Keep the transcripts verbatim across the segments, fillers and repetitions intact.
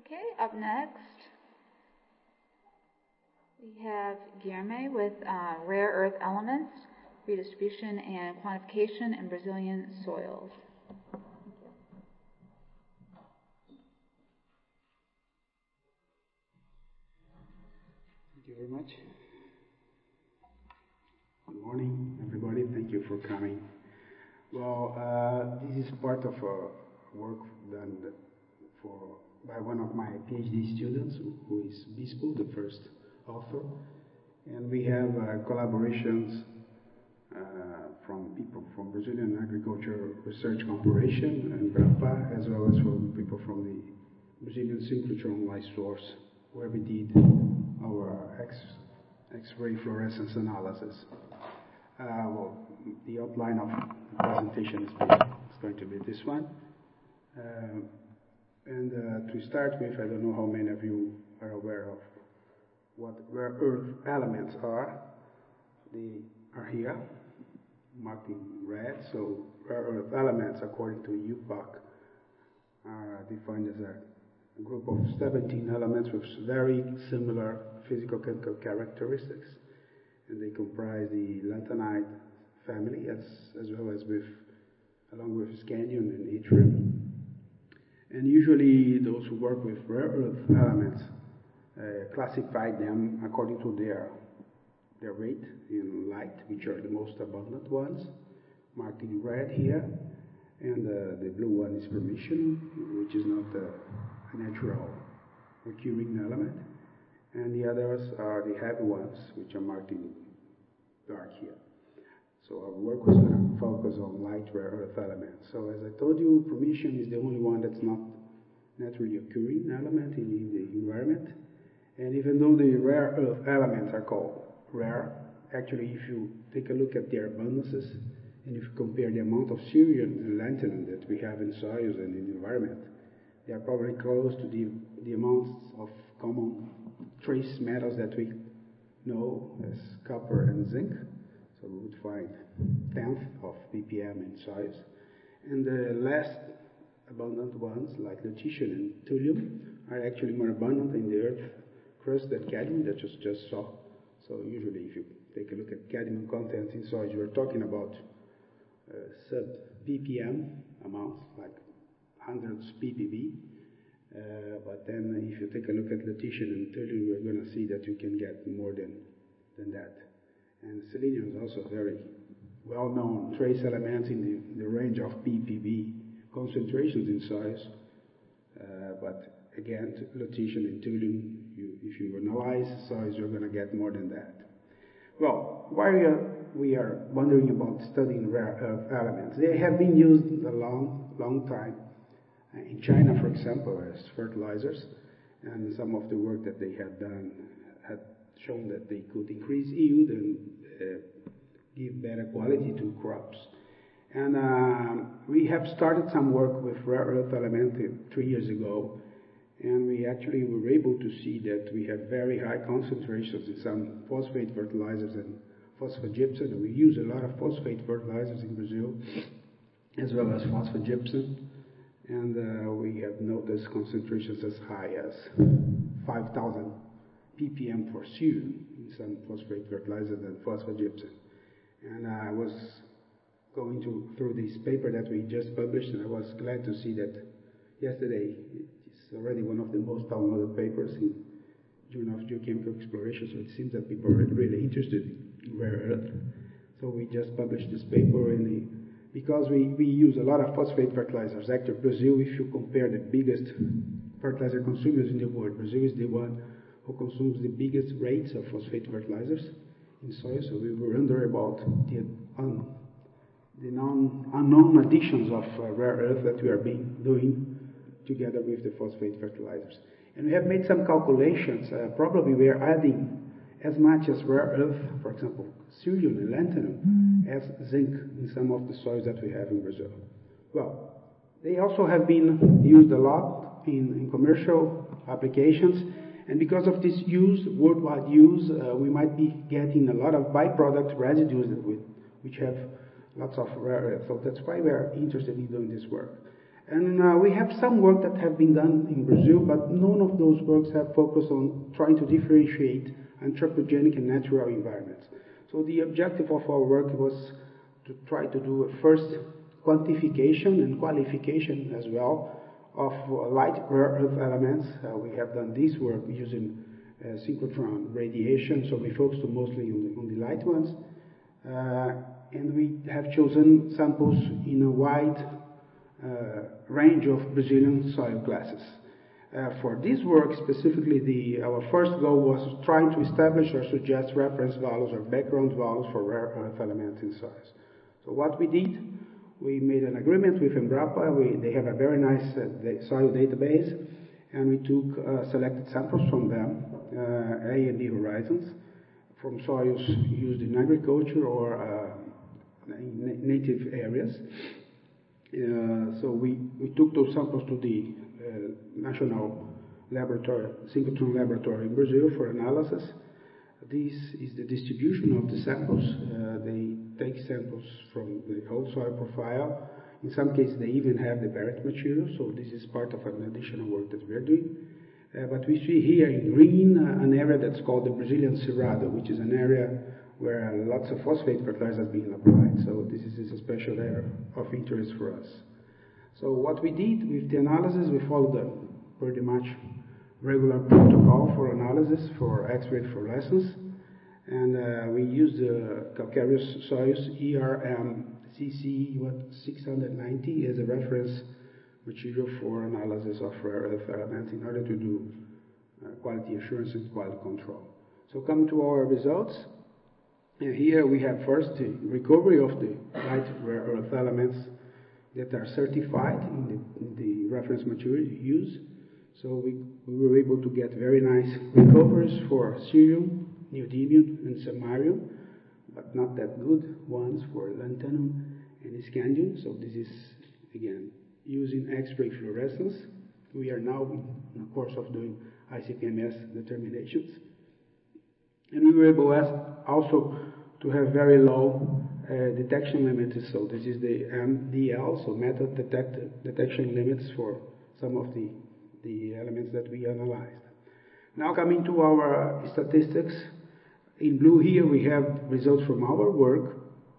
Okay, up next, we have Guilherme with uh, Rare Earth Elements, Redistribution and Quantification in Brazilian Soils. Thank you very much. Good morning, everybody. Thank you for coming. Well, uh, this is part of a work done for by one of my PhD students, who is Bispo, the first author. And we have uh, collaborations uh, from people from Brazilian Agriculture Research Corporation and BRAPA, as well as from people from the Brazilian Synchrotron Light Source, where we did our X, X-ray fluorescence analysis. Uh, well, the outline of the presentation is, is going to be this one. Uh, and uh, to start with, I don't know how many of you are aware of what rare earth elements are. They are here, marked in red. So rare earth elements, according to U P A C, are defined as a group of seventeen elements with very similar physical-chemical characteristics. And they comprise the lanthanide family, as, as well as with, along with scandium and yttrium. And usually those who work with rare earth elements uh, classify them according to their, their rate in light, which are the most abundant ones, marked in red here. And uh, the blue one is permission, which is not a natural occurring element. And the others are the heavy ones, which are marked in dark here. So our work was going to focus on light rare earth elements. So as I told you, permission is the only one that's not naturally occurring element in, in the environment. And even though the rare earth elements are called rare, actually if you take a look at their abundances, and if you compare the amount of cerium and lanthanum that we have in soils and in the environment, they are probably close to the, the amounts of common trace metals that we know as copper and zinc. So we would find tenth of ppm in soils. And the less abundant ones, like lutetium and thulium, are actually more abundant in the earth crust than cadmium that you just saw. So usually if you take a look at cadmium content in soils, you are talking about uh, sub-ppm amounts, like hundreds ppb. Uh, but then if you take a look at lutetium and thulium, we're going to see that you can get more than, than that. And selenium is also very well-known trace element in the, the range of ppb concentrations in soils. Uh, but again, lutetium and thulium, you, if you analyze soils, you're going to get more than that. Well, why we are, we are wondering about studying rare earth elements? They have been used a long, long time. In China, for example, as fertilizers, and some of the work that they had done had shown that they could increase yield and uh, give better quality to crops. And um, we have started some work with rare earth elements three years ago, and we actually were able to see that we have very high concentrations in some phosphate fertilizers and phosphogypsum. And we use a lot of phosphate fertilizers in Brazil, as well as phosphogypsum. And uh, we have noticed concentrations as high as five thousand ppm for cerium in some phosphate fertilizers and phosphogypsum. And uh, I was going to, through this paper that we just published, and I was glad to see that yesterday it's already one of the most downloaded papers in Journal of Geochemical Exploration, so it seems that people are really interested in rare earth. So we just published this paper in the because we, we use a lot of phosphate fertilizers. Actually, Brazil, if you compare the biggest fertilizer consumers in the world, Brazil is the one who consumes the biggest rates of phosphate fertilizers in soil. So we were under about the, un, the non, unknown additions of uh, rare earth that we are being, doing together with the phosphate fertilizers. And we have made some calculations. Uh, probably we are adding as much as rare earth, for example, cerium and lanthanum, as zinc in some of the soils that we have in Brazil. Well, they also have been used a lot in, in commercial applications, and because of this use, worldwide use, uh, we might be getting a lot of byproduct residues that we, which have lots of rare earth. So that's why we are interested in doing this work. And uh, we have some work that have been done in Brazil, but none of those works have focused on trying to differentiate anthropogenic and natural environments. So the objective of our work was to try to do a first quantification and qualification as well of uh, light rare earth elements. Uh, we have done this work using uh, synchrotron radiation, so we focused mostly on the, on the light ones. Uh, and we have chosen samples in a wide uh, range of Brazilian soil classes. Uh, for this work specifically, the, our first goal was trying to establish or suggest reference values or background values for rare earth elements in soils. So what we did, we made an agreement with Embrapa. We, they have a very nice uh, soil database, and we took uh, selected samples from them, uh, A and B horizons, from soils used in agriculture or uh, in native areas. Uh, so we, we took those samples to the uh, National Laboratory, Synchrotron Laboratory in Brazil for analysis. This is the distribution of the samples. Uh, they take samples from the whole soil profile. In some cases, they even have the buried material, so this is part of an additional work that we're doing. Uh, but we see here in green uh, an area that's called the Brazilian Cerrado, which is an area where lots of phosphate fertilizer is being applied. So this is a special area of interest for us. So what we did with the analysis, we followed a pretty much regular protocol for analysis for X-ray fluorescence. And uh, we used uh, calcareous soils E R M C C six ninety as a reference material for analysis of rare earth elements in order to do uh, quality assurance and quality control. So come to our results. And here we have first the recovery of the light rare earth elements that are certified in the, in the reference material used. So we, we were able to get very nice recoveries for cerium, neodymium, and samarium, but not that good ones for lanthanum and scandium. So this is, again, using X-ray fluorescence. We are now in the course of doing I C P M S determinations. And we were able also to have very low uh, detection limits. So this is the M D L, so method detect detection limits for some of the, the elements that we analyzed. Now coming to our statistics. In blue here we have results from our work.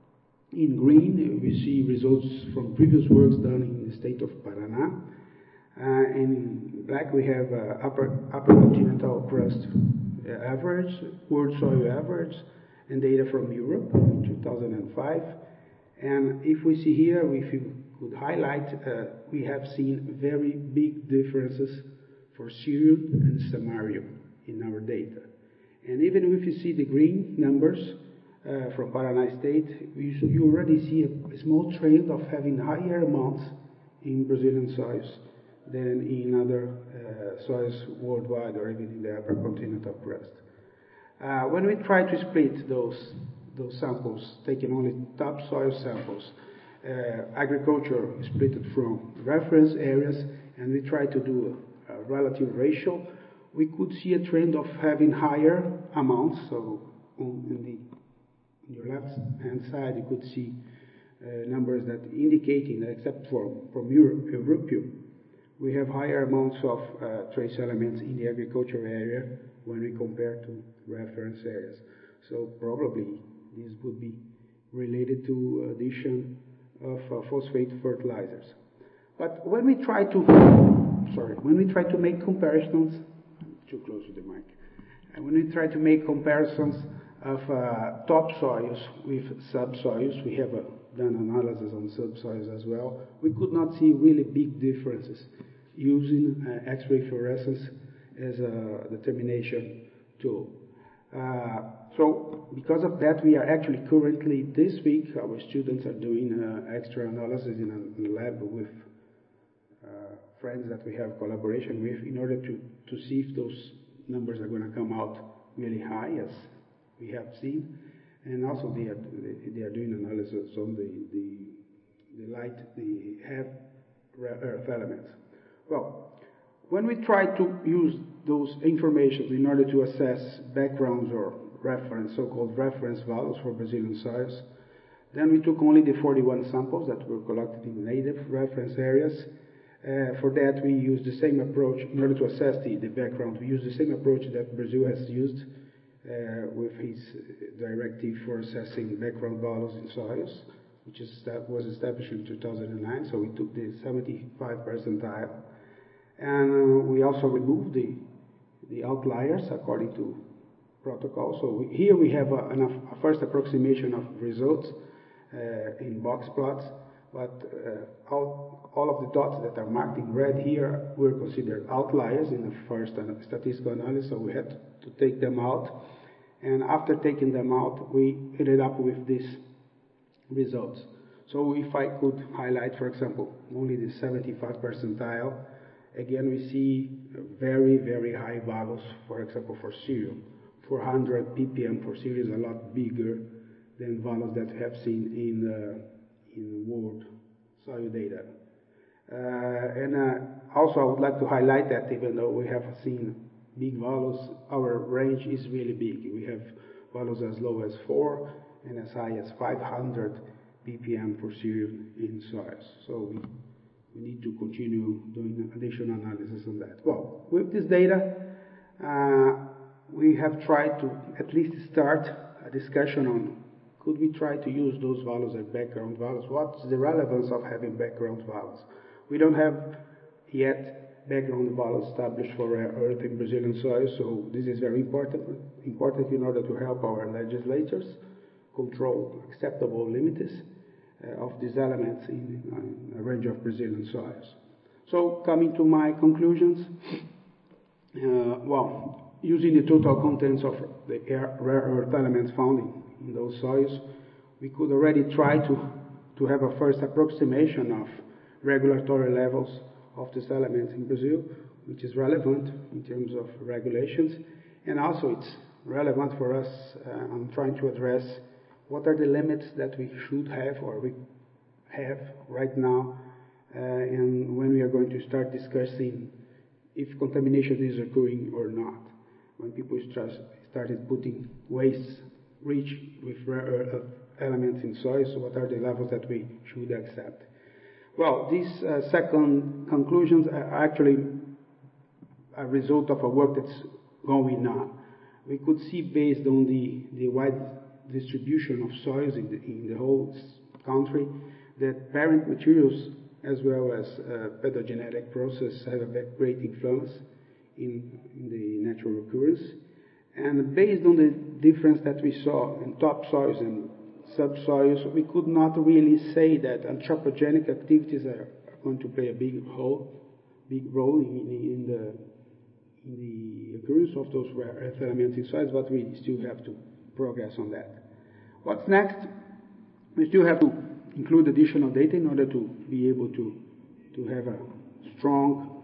In green we see results from previous works done in the state of Paraná. Uh, and in black we have uh, upper, upper continental crust uh, average, world soil average, and data from Europe in two thousand five. And if we see here, if you could highlight, uh, we have seen very big differences for cerium and samarium in our data. And even if you see the green numbers uh, from Paraná State, you, you already see a, a small trend of having higher amounts in Brazilian soils than in other uh, soils worldwide or even in the upper continental crust. Uh, when we try to split those, those samples, taking only topsoil samples, uh, agriculture is split from reference areas, and we try to do a, a relative ratio, we could see a trend of having higher amounts. So on, in the, on your left-hand side, you could see uh, numbers that indicating that except for from Europe, Europeum, we have higher amounts of uh, trace elements in the agriculture area when we compare to reference areas. So probably this would be related to addition of uh, phosphate fertilizers. But when we try to, sorry, when we try to make comparisons, I'm too close to the mic, and when we try to make comparisons of uh, topsoils with subsoils, we have uh, done analysis on subsoils as well, we could not see really big differences using uh, X-ray fluorescence as a determination tool. Uh, so because of that, we are actually currently, this week, our students are doing uh, extra analysis in a, in a lab with uh, friends that we have collaboration with in order to, to see if those numbers are going to come out really high, as we have seen. And also they are, they are doing analysis on the, the, the light, the heavy earth elements. Well, when we try to use those information in order to assess backgrounds or reference, so-called reference values for Brazilian soils, then we took only the forty-one samples that were collected in native reference areas, Uh, for that, we use the same approach in order to assess the, the background. We use the same approach that Brazil has used uh, with his directive for assessing background values in soils, which is, that was established in two thousand nine. So we took the seventy-five percentile, and uh, we also removed the the outliers according to protocol. So we, here we have a, an, a first approximation of results uh, in box plots. But uh, all, all of the dots that are marked in red here were considered outliers in the first statistical analysis, so we had to take them out. And after taking them out, we ended up with these results. So if I could highlight, for example, only the seventy-five percentile, again we see very, very high values, for example, for cerium. four hundred p p m for cerium is a lot bigger than values that we have seen in the in world soil data. Uh, and uh, also I would like to highlight that even though we have seen big values, our range is really big. We have values as low as four and as high as five hundred p p m for cerium in soils. So we, we need to continue doing additional analysis on that. Well, with this data, uh, we have tried to at least start a discussion on could we try to use those values as background values? What's the relevance of having background values? We don't have yet background values established for rare earth in Brazilian soils, so this is very important, important in order to help our legislators control acceptable limits uh, of these elements in, in a range of Brazilian soils. So coming to my conclusions, uh, well, using the total contents of the rare earth elements found in in those soils, we could already try to, to have a first approximation of regulatory levels of these elements in Brazil, which is relevant in terms of regulations. And also it's relevant for us uh, on trying to address what are the limits that we should have or we have right now, uh, and when we are going to start discussing if contamination is occurring or not. When people start, started putting waste rich with rare earth elements in soils, so what are the levels that we should accept? Well, these uh, second conclusions are actually a result of a work that's going on. We could see, based on the, the wide distribution of soils in the, in the whole country, that parent materials as well as uh, pedogenetic process have a great influence in, in the natural occurrence. And based on the difference that we saw in topsoils and subsoils, we could not really say that anthropogenic activities are going to play a big role, big role in, in, the, in the occurrence of those rare earth elements in soils, but we still have to progress on that. What's next? We still have to include additional data in order to be able to, to have a strong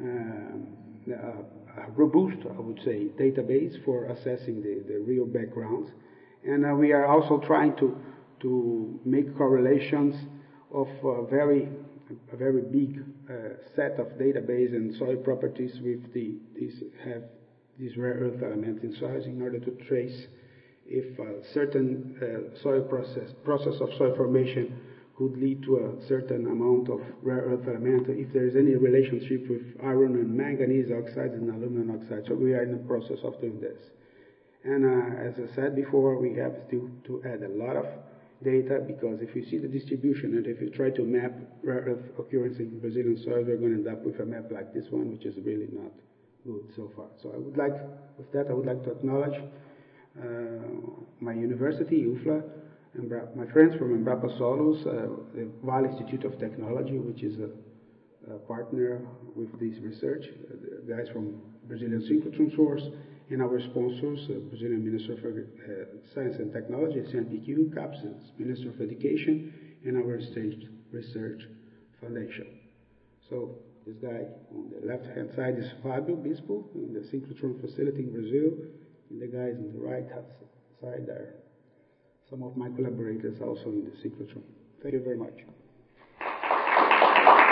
uh, uh, a robust, I would say, database for assessing the, the real backgrounds. And uh, we are also trying to, to make correlations of a very, a very big uh, set of database and soil properties with the, these, have these rare earth elements in soils in order to trace if a certain uh, soil process, process of soil formation could lead to a certain amount of rare earth element, if there is any relationship with iron and manganese oxides and aluminum oxides. So we are in the process of doing this. And uh, as I said before, we have still to add a lot of data, because if you see the distribution and if you try to map rare earth occurrence in Brazilian soil, we're going to end up with a map like this one, which is really not good so far. So I would like, with that, I would like to acknowledge uh, my university, U F L A, my friends from Embrapa Solos, uh, the Vale Institute of Technology, which is a, a partner with this research, uh, the guys from Brazilian Synchrotron Source, and our sponsors, uh, Brazilian Minister for uh, Science and Technology, C N P Q, CAPS, Minister of Education, and our State Research Foundation. So this guy on the left-hand side is Fabio Bispo in the synchrotron facility in Brazil, and the guys on the right side are some of my collaborators also in the synchrotron. Thank you very much.